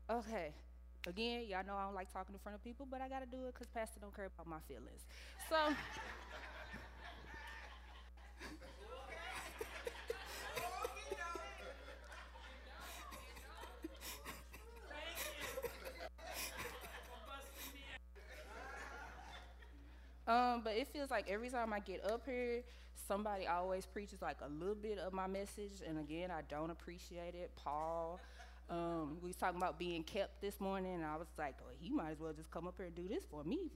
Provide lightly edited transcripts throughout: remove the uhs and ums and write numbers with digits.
Okay. Again, y'all know I don't like talking in front of people, but I gotta do it because Pastor don't care about my feelings. So, but it feels like every time I get up here, somebody always preaches like a little bit of my message, and again, I don't appreciate it. Paul, we was talking about being kept this morning, and I was like, well, he might as well just come up here and do this for me.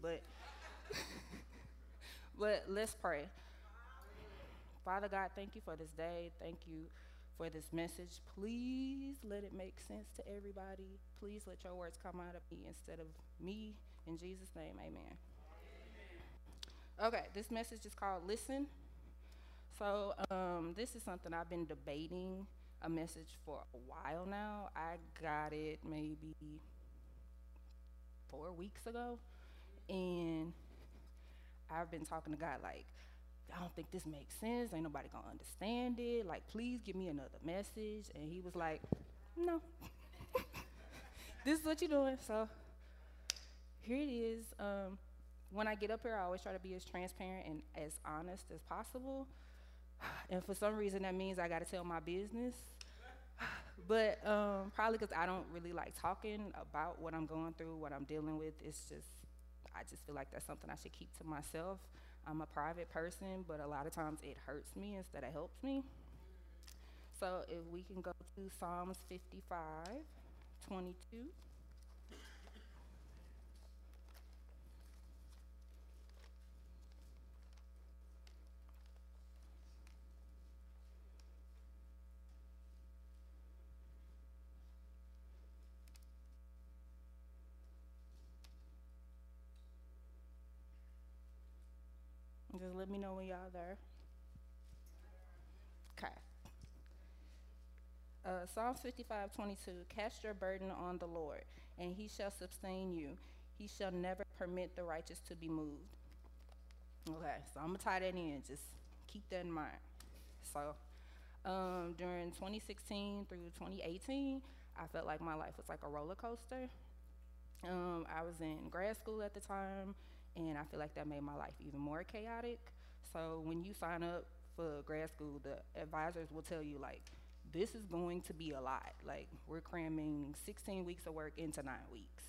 But let's pray. Father God, thank you for this day. Thank you for this message. Please let it make sense to everybody. Please let your words come out of me instead of me. In Jesus' name, amen. Okay, this message is called Listen. So, this is something I've been debating a message for a while now. I got it maybe 4 weeks ago, and I've been talking to God like, I don't think this makes sense. Ain't nobody gonna understand it. Like, please give me another message. And he was like, no, this is what you're doing. So here it is. When I get up here, I always try to be as transparent and as honest as possible. And for some reason, that means I got to tell my business. But probably because I don't really like talking about what I'm going through, what I'm dealing with. I just feel like that's something I should keep to myself. I'm a private person, but a lot of times it hurts me instead of helps me. So if we can go to Psalms 55:22. Just let me know when y'all there. Okay. Psalms 55:22. Cast your burden on the Lord, and he shall sustain you. He shall never permit the righteous to be moved. Okay, so I'm gonna tie that in. Just keep that in mind. So, during 2016 through 2018, I felt like my life was like a roller coaster. I was in grad school at the time, and I feel like that made my life even more chaotic. So when you sign up for grad school, the advisors will tell you like, this is going to be a lot. Like we're cramming 16 weeks of work into 9 weeks.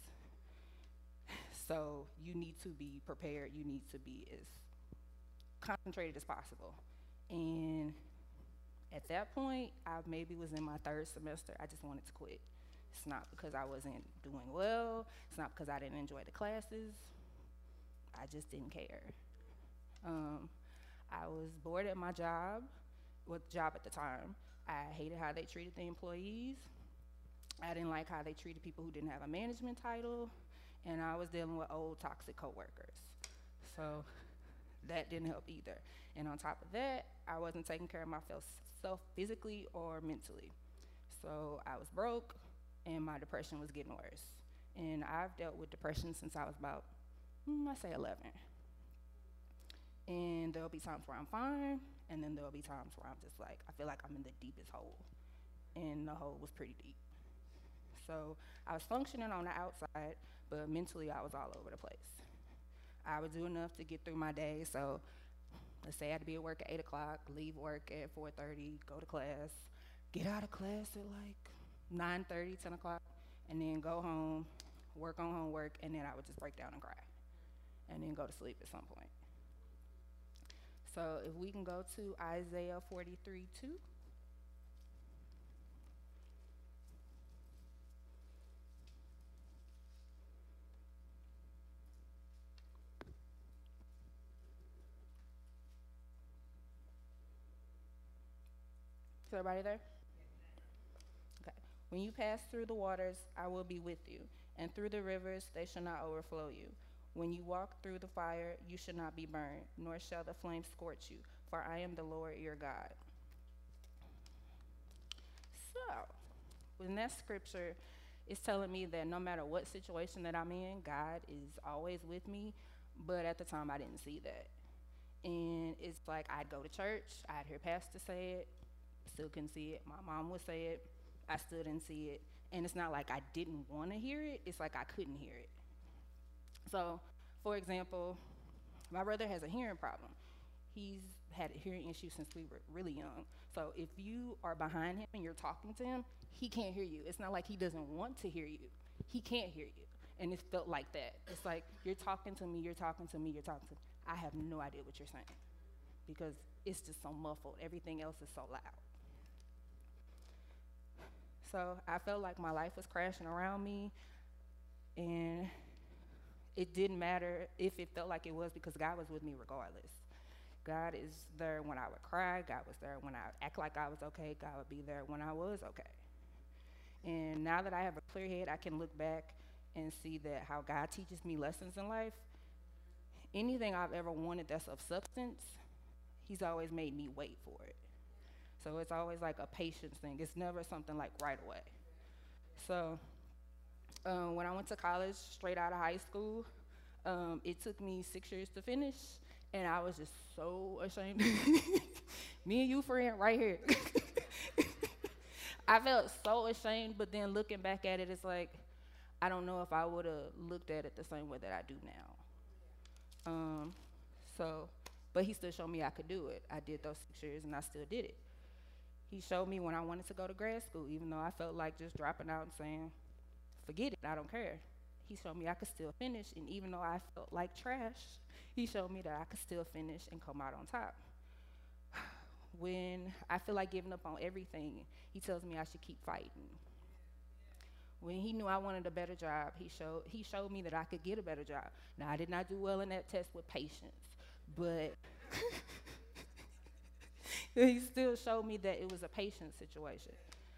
So you need to be prepared. You need to be as concentrated as possible. And at that point, I maybe was in my third semester. I just wanted to quit. It's not because I wasn't doing well. It's not because I didn't enjoy the classes. I just didn't care. Um, I was bored at my job, with job at the time. I hated how they treated the employees. I didn't like how they treated people who didn't have a management title, and I was dealing with old toxic coworkers. So that didn't help either. And on top of that, I wasn't taking care of myself physically or mentally. So I was broke, and my depression was getting worse. And I've dealt with depression since I was about, I say 11. And there'll be times where I'm fine, and then there'll be times where I'm just like, I feel like I'm in the deepest hole. And the hole was pretty deep. So I was functioning on the outside, but mentally I was all over the place. I would do enough to get through my day. So let's say I had to be at work at 8 o'clock, leave work at 4:30, go to class, get out of class at like 9:30, 10 o'clock, and then go home, work on homework, and then I would just break down and cry, and then go to sleep at some point. So if we can go to Isaiah 43:2. Is everybody there? Okay. When you pass through the waters, I will be with you, and through the rivers, they shall not overflow you. When you walk through the fire, you shall not be burned, nor shall the flame scorch you, for I am the Lord your God. So, in that scripture, it's telling me that no matter what situation that I'm in, God is always with me. But at the time, I didn't see that. And it's like I'd go to church, I'd hear pastor say it, still couldn't see it. My mom would say it, I still didn't see it. And it's not like I didn't want to hear it, it's like I couldn't hear it. So, for example, my brother has a hearing problem. He's had a hearing issue since we were really young. So if you are behind him and you're talking to him, he can't hear you. It's not like he doesn't want to hear you. He can't hear you. And it felt like that. It's like, you're talking to me, you're talking to me, you're talking to me. I have no idea what you're saying because it's just so muffled. Everything else is so loud. So I felt like my life was crashing around me, and it didn't matter if it felt like it was because God was with me regardless. God is there when I would cry. God was there when I would act like I was okay. God would be there when I was okay. And now that I have a clear head, I can look back and see that how God teaches me lessons in life. Anything I've ever wanted that's of substance, he's always made me wait for it. So it's always like a patience thing. It's never something like right away. So when I went to college, straight out of high school, it took me 6 years to finish, and I was just so ashamed. Me and you, friend, right here. I felt so ashamed, but then looking back at it, it's like, I don't know if I would have looked at it the same way that I do now. But he still showed me I could do it. I did those 6 years, and I still did it. He showed me when I wanted to go to grad school, even though I felt like just dropping out and saying, forget it, I don't care. He showed me I could still finish, and even though I felt like trash, he showed me that I could still finish and come out on top. When I feel like giving up on everything, he tells me I should keep fighting. When he knew I wanted a better job, he showed me that I could get a better job. Now, I did not do well in that test with patience, but he still showed me that it was a patience situation.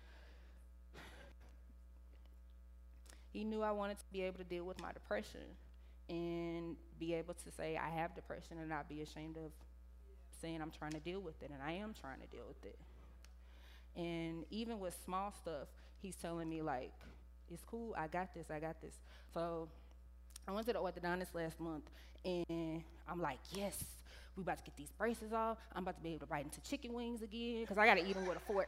He knew I wanted to be able to deal with my depression and be able to say I have depression and not be ashamed of saying I'm trying to deal with it, and I am trying to deal with it. And even with small stuff, he's telling me, like, it's cool, I got this. So I went to the orthodontist last month, and I'm like, yes, we about to get these braces off. I'm about to be able to bite into chicken wings again, because I got to eat them with a fork.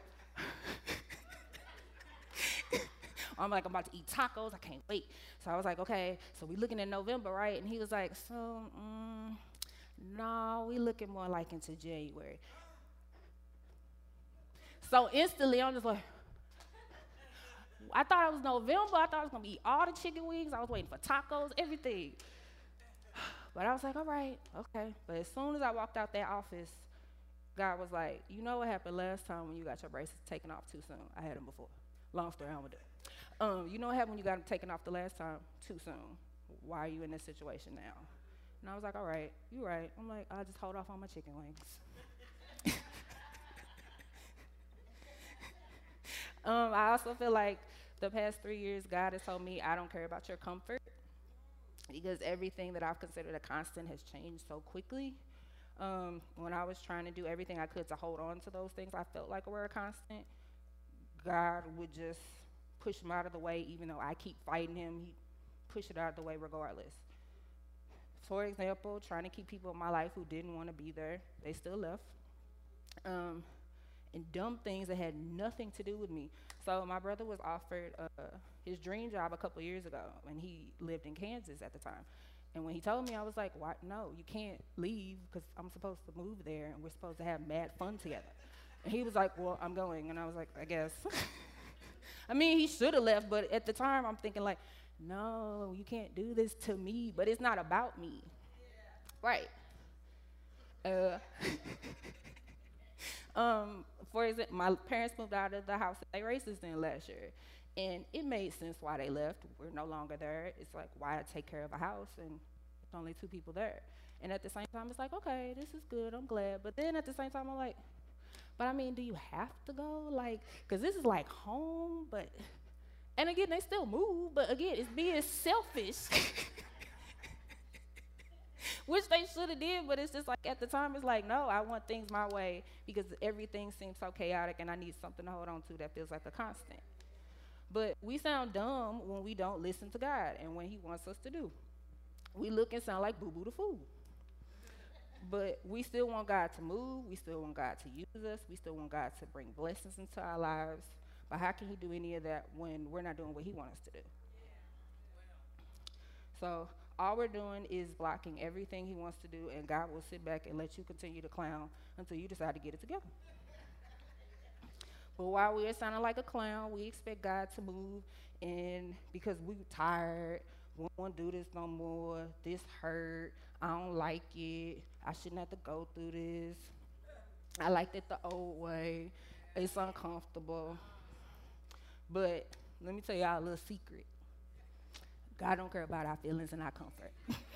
I'm about to eat tacos. I can't wait. So I was like, okay, so we looking at November, right? And he was like, so, no, we looking more like into January. So instantly, I'm just like, I thought it was November. I thought I was going to eat all the chicken wings. I was waiting for tacos, everything. But I was like, all right, okay. But as soon as I walked out that office, God was like, you know what happened last time when you got your braces taken off too soon? I had them before. Long story, I'm with it. You know what happened when you got them taken off the last time? Too soon. Why are you in this situation now? And I was like, all right, you're right. I'm like, I'll just hold off on my chicken wings. I also feel like the past 3 years, God has told me I don't care about your comfort because everything that I've considered a constant has changed so quickly. When I was trying to do everything I could to hold on to those things I felt like were a constant, God would just push him out of the way. Even though I keep fighting him, he'd push it out of the way regardless. For example, trying to keep people in my life who didn't want to be there, they still left. And dumb things that had nothing to do with me. So my brother was offered his dream job a couple years ago, and he lived in Kansas at the time. And when he told me, I was like, "Why? No, you can't leave because I'm supposed to move there, and we're supposed to have mad fun together." And he was like, "Well, I'm going." And I was like, "I guess." I mean, he should have left, but at the time, I'm thinking like, "No, you can't do this to me." But it's not about me, right? For example, my parents moved out of the house that they raised us in last year, and it made sense why they left. We're no longer there. It's like, why take care of a house and it's only 2 people there? And at the same time, it's like, okay, this is good, I'm glad. But then at the same time, I'm like, but I mean, do you have to go? Like, because this is like home, but, and again, they still move, but again, it's being selfish. Which they should have did, but it's just like at the time, it's like, no, I want things my way because everything seems so chaotic and I need something to hold on to that feels like a constant. But we sound dumb when we don't listen to God and when he wants us to do. We look and sound like Boo Boo the Fool. But we still want God to move. We still want God to use us. We still want God to bring blessings into our lives. But how can he do any of that when we're not doing what he wants us to do? So all we're doing is blocking everything he wants to do, and God will sit back and let you continue to clown until you decide to get it together. But while we're sounding like a clown, we expect God to move, and because we tired, we don't want to do this no more. This hurt. I don't like it. I shouldn't have to go through this. I liked it the old way. It's uncomfortable. But let me tell y'all a little secret. God don't care about our feelings and our comfort.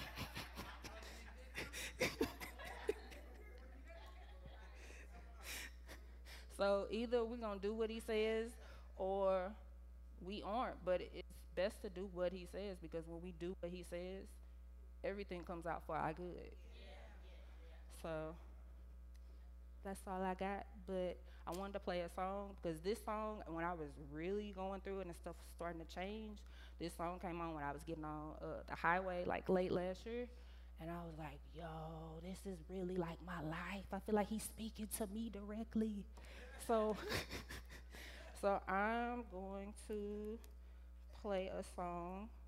So either we're gonna do what he says or we aren't. But it's best to do what he says, because when we do what he says, everything comes out for our good. So that's all I got. But I wanted to play a song because this song, when I was really going through it and stuff was starting to change, this song came on when I was getting on the highway like late last year. And I was like, yo, this is really like my life. I feel like he's speaking to me directly. So, so I'm going to play a song